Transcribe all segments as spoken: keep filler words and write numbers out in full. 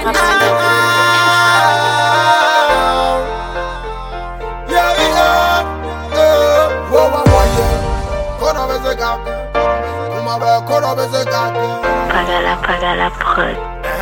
Pagala, pagala prod.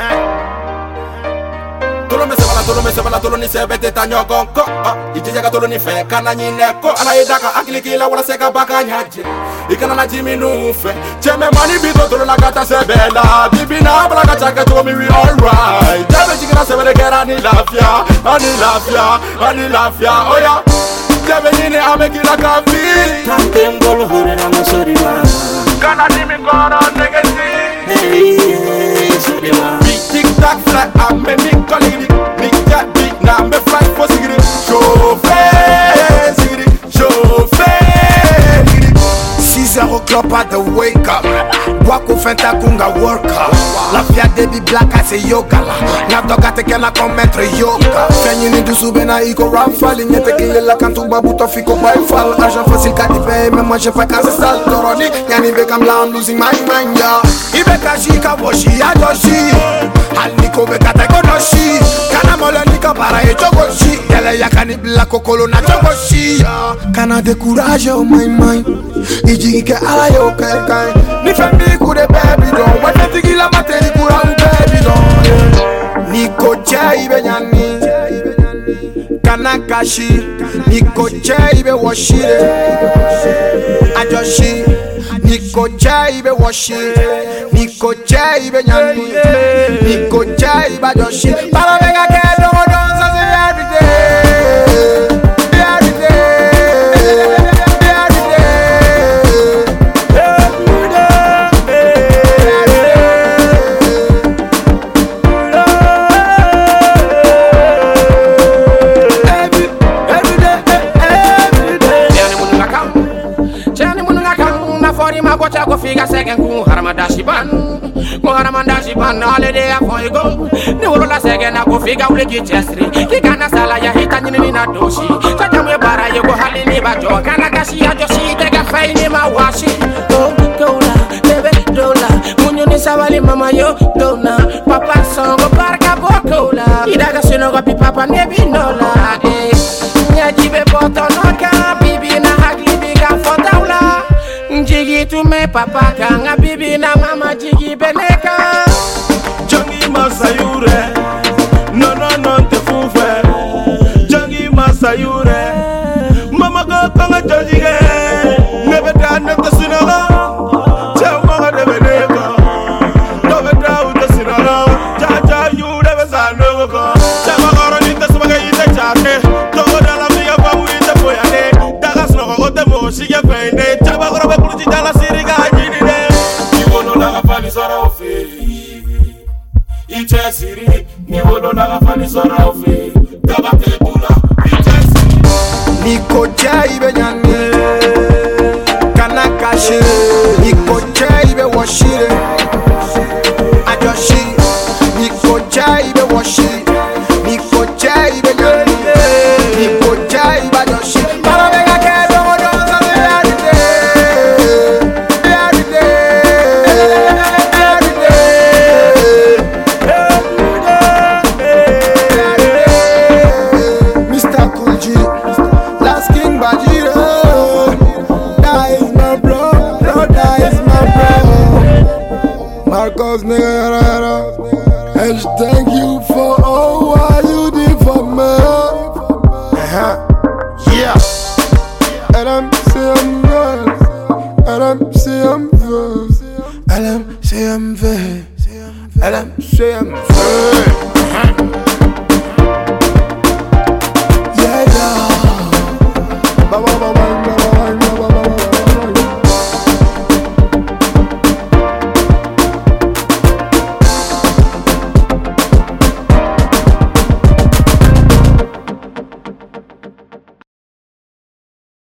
Tolo me sebala, tolo me sebala, tolo ni sebete tanyo gonko. Ijijaga tolo ni fe kana nyineko. Ana idaka akili kila wala seka baka nyaje. Ikana na jimi nufe. Cheme mani bito tolo na gata sebela. Bibi na bala gachake to me we alright. Jebe jikina sebele kera ni lafia, ani lafia, ani lafia. Oh yeah. Jebe nini ame kila kafi. Tantengolo hore na masori ma. Kana jimi kora negesi. Hey, hey, sorry ma. Big tic tac fly, I'm a big colleague. Big that big, now I'm a fly for cigarette. Chauffeur, cigarette, chauffeur, cigarette. six heures o'clock at the wake up. Wako fenta kunga worker. La fia debi black as a yoga. Na doga te kena commettre yoga. Fenye ni dusu bena iko rafale. Nyete kile la kantu babuto fiko by fall. Argent facile kati pay, mais moi je fais quand c'est sale. Toroni, yani bekam la I'm losing my mind ya. Ibeka shika boshi ya joshi. Hal niko beka te konoshi. Kana mole nika para e chogoshi. Yele ya kanibla kokolo na chogoshi ya. Kana découragé oh my mind. Iji ke ala yo kai kai. Ni family kude baby don. Wata tigila materi kura u baby don. Niko chai be nyani. Kanakashi. Niko chai be washire. Ajoshi. Niko chai be washire. Niko chai be nyani. Niko chai be joshi. Para vega ke do do so every day. Every day. Go figure second ku haramadashi ban mo haramadashi ban ale de ya for go ni woro la second go figure ule ki chestri ki kana sala ya hita ni na doshi tata me bara ye go hali ni ba jo kana kashi ya joshi te ga fai ni ma washi go dola bebe dola munyo ni sawali mama yo dona papa songo barka bokola idaga sino go pi papa ne binola eh nya jibe boto no ka bibi na hagli biga fotaula Jigi to me papa kanga bibi na mama jigi beneka Jangi masayure, no no no te fufe. Jangi masayure, mama go kanga jojige. Never done the sinola. Tell mama de beneka. Never done the sinola. Jaja you never saw no go. Tell mama ni te sumaga ite chate. Togo da la mia babu ite boyane. Dagas no go te mo shige fende. Chaba go be kuluji dala siriga jini de. Iwo no la fani sora ofe. Iche siri, ni wono na fani sora ofe. Tabate bula, iche siri. Niko chai be nyani. Kanakashi. Niko chai be washire. Ajoshi. Niko chai be washi. Niko chai be nyani. Niko chai be joshi. Para vega ke do do so every day. Every day. Every day. Mister Cool G, last king Bajiro. That is my bro, bro, that is my bro. Marcos nigga, yara, yara. And thank you for all what you did for me. Uh-huh. Yeah. And I'm saying I'm and I'm saying I'm and I'm saying I'm and I'm saying I'm